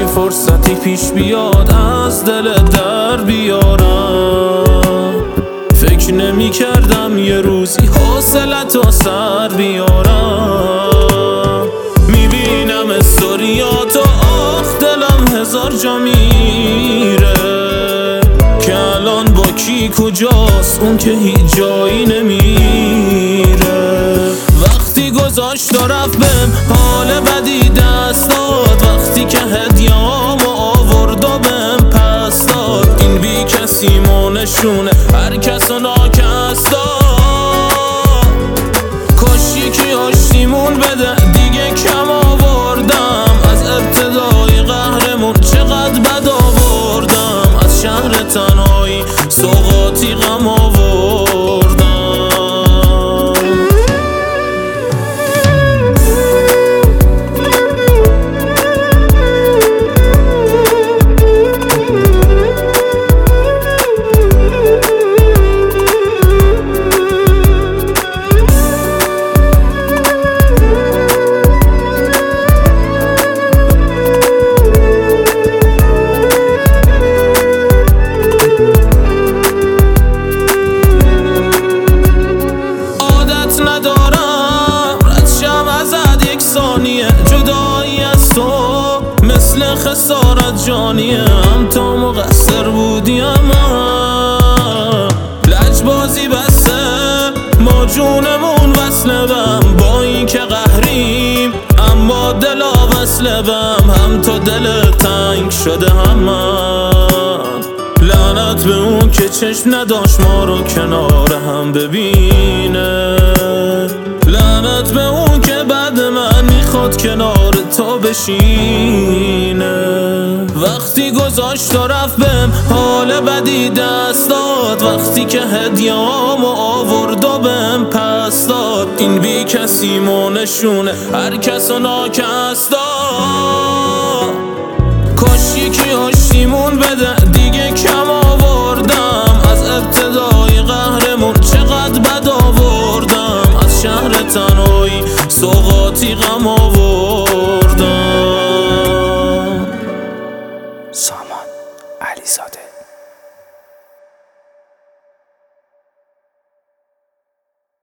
فرصتی پیش بیاد از دل در بیارم. فکر نمی کردم یه روزی حوصله‌تو سر بیارم. میبینم استوریاتو آخ دلم هزار جا میره که الان با کی کجاست اون که هیچ جایی نمیره. وقتی گذاشت و رفت بهم حال بدی دست داد، وقتی که هدیه‌امو آورد و بهم پس داد. این بی کسی نشونه هر کسو ناکس داد. کاش یکی آشتیمون بده دیگه کم آوردم. از ابتدای قهرمون چقدر بد آوردم. از شهر تنهایی سوغاتی غم آوردم. جدایی از تو مثل خسارت جانیه، هم تو مقصر بودی اما لجبازی بسته ما جونمون وصله بم. با این که قهریم اما دلا وصله بم. هم تو دل تنگ شده هم من. لعنت به اون که چشم نداشت ما رو کنار هم ببینه. لعنت به اون که بعد من میخواد کنار تو بشینه. وقتی گذاشت و رفت بهم حال بدی دست داد، وقتی که هدیه‌امو آورد و بهم پس داد. این بی کسی نشونه هر کسو ناکس داد. کاش یکی آشتیمون بده دیگه کم آوردم. از ابتدای قهرمون چقدر بد آوردم. از شهر تنهایی سوغاتی غم